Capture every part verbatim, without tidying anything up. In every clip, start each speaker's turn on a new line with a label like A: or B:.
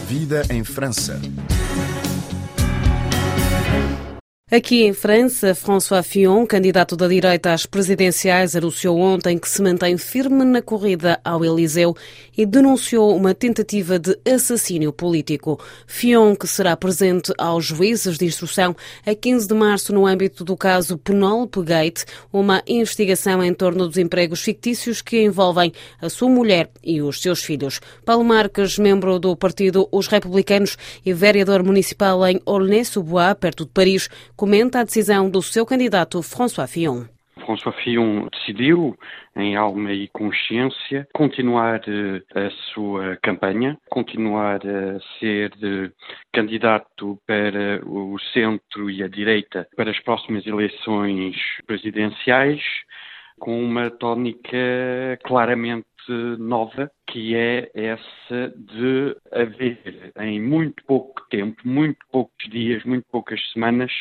A: Vida em França.
B: Aqui em França, François Fillon, candidato da direita às presidenciais, anunciou ontem que se mantém firme na corrida ao Elyseu e denunciou uma tentativa de assassínio político. Fillon, que será presente aos juízes de instrução a quinze de março no âmbito do caso Penélope Gate, uma investigação em torno dos empregos fictícios que envolvem a sua mulher e os seus filhos. Paulo Marques, membro do partido Os Republicanos e vereador municipal em Aulnay-sous-Bois, perto de Paris, comenta a decisão do seu candidato François Fillon.
C: François Fillon decidiu, em alma e consciência, continuar a sua campanha, continuar a ser candidato para o centro e a direita para as próximas eleições presidenciais, com uma tónica claramente nova, que é essa de haver, em muito pouco tempo, muito poucos dias, muito poucas semanas,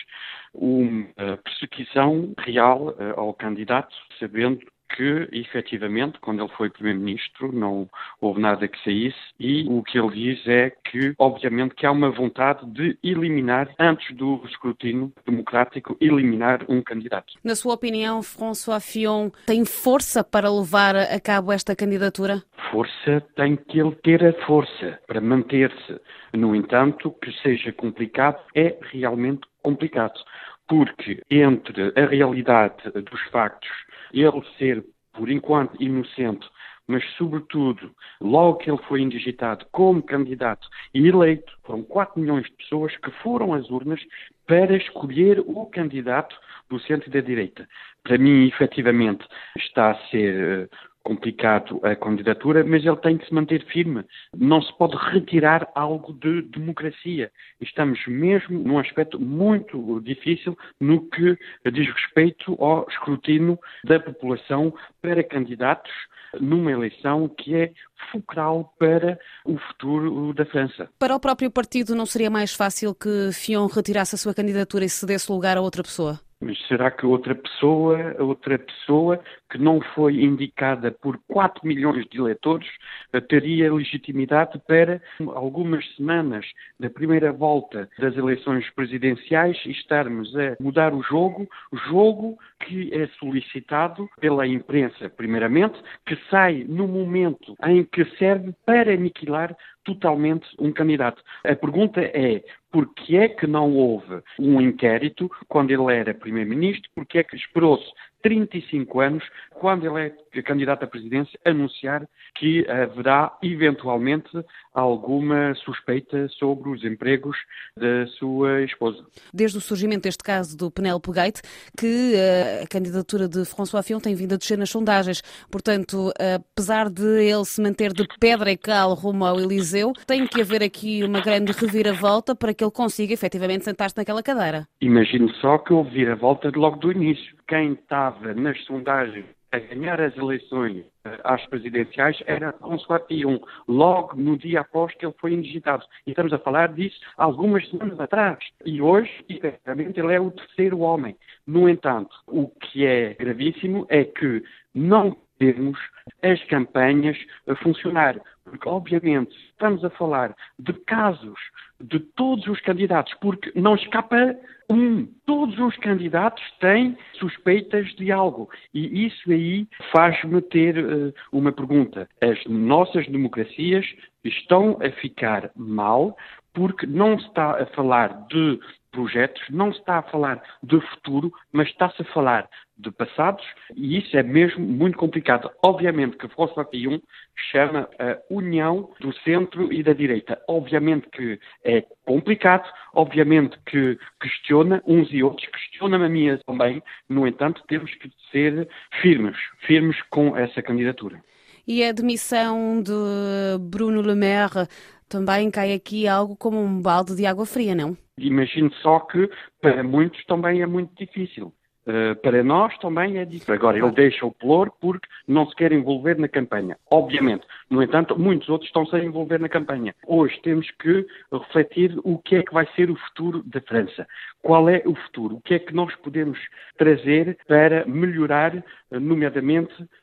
C: uma perseguição real ao candidato, sabendo que, efetivamente, quando ele foi Primeiro-Ministro, não houve nada que saísse, e o que ele diz é que, obviamente, que há uma vontade de eliminar, antes do escrutínio democrático, eliminar um candidato.
B: Na sua opinião, François Fillon tem força para levar a cabo esta candidatura?
C: Força tem que ele ter a força para manter-se. No entanto, que seja complicado, é realmente complicado, porque entre a realidade dos factos, ele ser, por enquanto, inocente, mas, sobretudo, logo que ele foi indigitado como candidato e eleito, foram quatro milhões de pessoas que foram às urnas para escolher o candidato do centro e da direita. Para mim, efetivamente, está a ser uh, complicado a candidatura, mas ele tem que se manter firme. Não se pode retirar algo de democracia. Estamos mesmo num aspecto muito difícil no que diz respeito ao escrutínio da população para candidatos numa eleição que é fulcral para o futuro da França.
B: Para o próprio partido, não seria mais fácil que Fillon retirasse a sua candidatura e cedesse lugar a outra pessoa?
C: Mas será que outra pessoa, outra pessoa que não foi indicada por quatro milhões de eleitores teria legitimidade para algumas semanas da primeira volta das eleições presidenciais estarmos a mudar o jogo, jogo que é solicitado pela imprensa, primeiramente, que sai no momento em que serve para aniquilar totalmente um candidato. A pergunta é, por que é que não houve um inquérito quando ele era Primeiro-Ministro? Por que é que esperou-se trinta e cinco anos, quando ele é candidato à presidência, anunciar que haverá, eventualmente, alguma suspeita sobre os empregos da sua esposa?
B: Desde o surgimento deste caso do Penélope Gate, que a candidatura de François Fillon tem vindo a descer nas sondagens. Portanto, apesar de ele se manter de pedra e cal rumo ao Elyseu, tem que haver aqui uma grande reviravolta para que ele consiga, efetivamente, sentar-se naquela cadeira.
C: Imagino só que houve reviravolta logo do início. Quem estava nas sondagens a ganhar as eleições às presidenciais era François Fillon, logo no dia após que ele foi indigitado. E estamos a falar disso algumas semanas atrás. E hoje, efetivamente, ele é o terceiro homem. No entanto, o que é gravíssimo é que não temos as campanhas a funcionar. Porque, obviamente, estamos a falar de casos de todos os candidatos, porque não escapa um. Todos os candidatos têm suspeitas de algo. E isso aí faz-me ter uh, uma pergunta. As nossas democracias estão a ficar mal porque não se está a falar de projetos, não se está a falar de futuro, mas está-se a falar de passados, e isso é mesmo muito complicado. Obviamente que François Fillon chama a união do centro e da direita. Obviamente que é complicado, obviamente que questiona uns e outros, questiona-me a minha também, no entanto, temos que ser firmes, firmes com essa candidatura.
B: E a demissão de Bruno Le Maire também cai aqui algo como um balde de água fria, não?
C: Imagino só que para muitos também é muito difícil. Uh, para nós também é difícil. Agora, ele deixa o pelour porque não se quer envolver na campanha. Obviamente. No entanto, muitos outros estão-se a envolver na campanha. Hoje temos que refletir o que é que vai ser o futuro da França. Qual é o futuro? O que é que nós podemos trazer para melhorar, nomeadamente,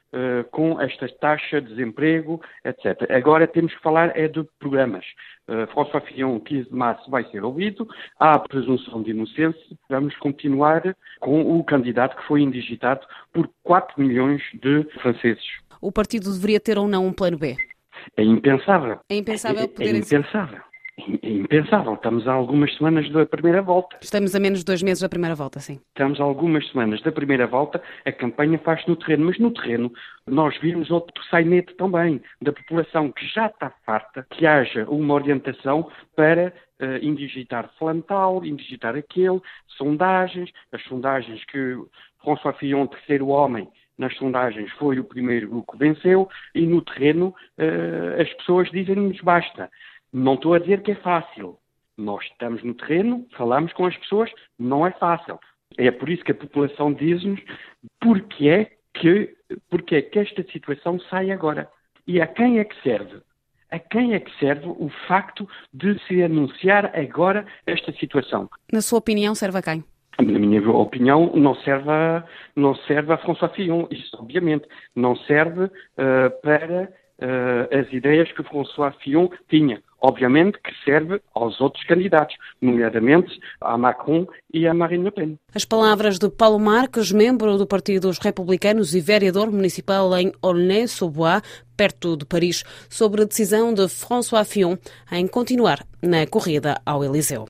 C: uh, com esta taxa de desemprego, etcétera. Agora temos que falar é de programas. Uh, François Fillon, quinze de março, vai ser ouvido, há a presunção de inocência, vamos continuar com o candidato que foi indigitado por quatro milhões de franceses.
B: O partido deveria ter ou não um plano B?
C: É impensável.
B: É impensável poder...
C: É, é impensável. É impensável. Estamos há algumas semanas da primeira volta.
B: Estamos a menos de dois meses da primeira volta, sim.
C: Estamos há algumas semanas da primeira volta, a campanha faz-se no terreno, mas no terreno nós vimos outro sainete também, da população que já está farta, que haja uma orientação para uh, indigitar fulano tal, indigitar aquele, sondagens, as sondagens que François Fillon, terceiro homem, nas sondagens foi o primeiro que venceu, e no terreno uh, as pessoas dizem-nos basta. Não estou a dizer que é fácil. Nós estamos no terreno, falamos com as pessoas, não é fácil. É por isso que a população diz-nos porque é que, porque é que esta situação sai agora. E a quem é que serve? A quem é que serve o facto de se anunciar agora esta situação?
B: Na sua opinião, serve a quem?
C: Na minha opinião, não serve a, não serve a François Fillon, isso obviamente. Não serve uh, para uh, as ideias que François Fillon tinha. Obviamente que serve aos outros candidatos, nomeadamente a Macron e a Marine Le Pen.
B: As palavras de Paulo Marques, membro do Partido dos Republicanos e vereador municipal em Aulnay-sous-Bois, perto de Paris, sobre a decisão de François Fillon em continuar na corrida ao Eliseu.